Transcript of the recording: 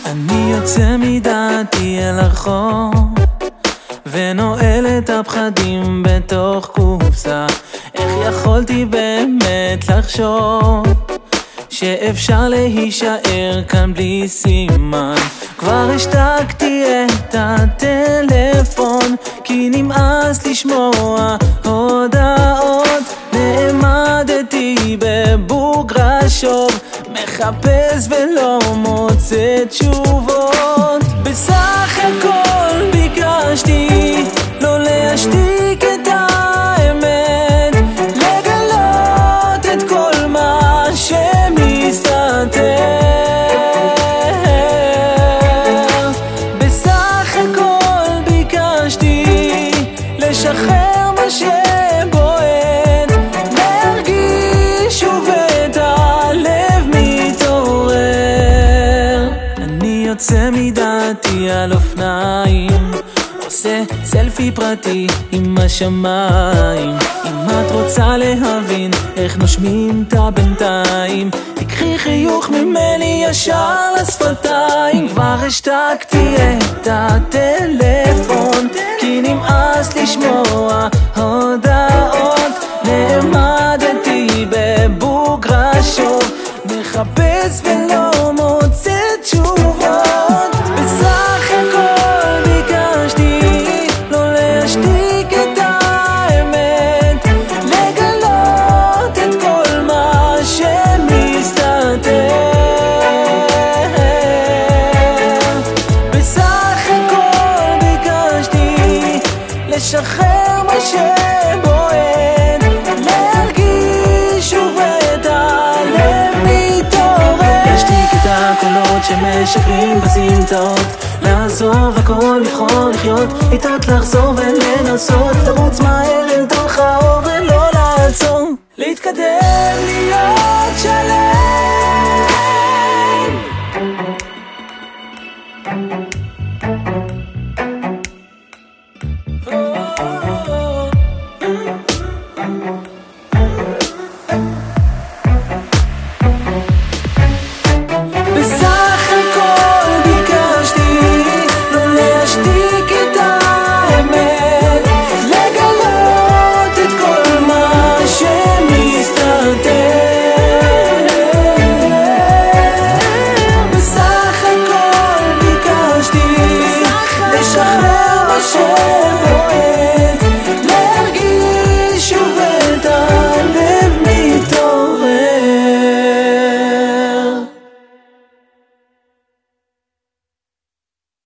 אני יוצא מדעתי אל הרחוב ונועל את הפחדים בתוך קופסה. איך יכולתי באמת לחשוב שאפשר להישאר כאן בלי סימן? כבר השתקתי את הטלפון כי נמאס לשמוע הודעות. נעמדתי בבוגרשוב מחפש ולא מוצא תשובות. בסך הכל ביקשתי לא להשתיק את האמת, לגלות את כל מה שמסתתר. בסך הכל ביקשתי לשחרר מה שבועט, להרגיש שוב את הלב מתעורר. אני יוצא מדעתי על אופניים, עושה סלפי פרטי עם השמיים. אם את רוצה להבין איך נושמים את הבינתיים, תקחי חיוך ממני ישר לשפתיים. כבר השתקתי את הטלפון כי נמאס לשמוע הודעות. נעמדתי בבוגרשוב מחפש ולא מוצא תשובות. בסך הכל ביקשתי לא להשתיק את האמת, לגלות את כל מה שמסתתר. בסך הכל ביקשתי לשחרר מה שבועט, להרגיש שוב את הלב מתעורר. להשתיק את הקולות שמשקרים בסמטאות, לעזוב הכל, לבחור לחיות, איתות לחזור ולנסות, תרוץ מהר אל תוך האור ולא לעצור, להתקדם להיות שלם.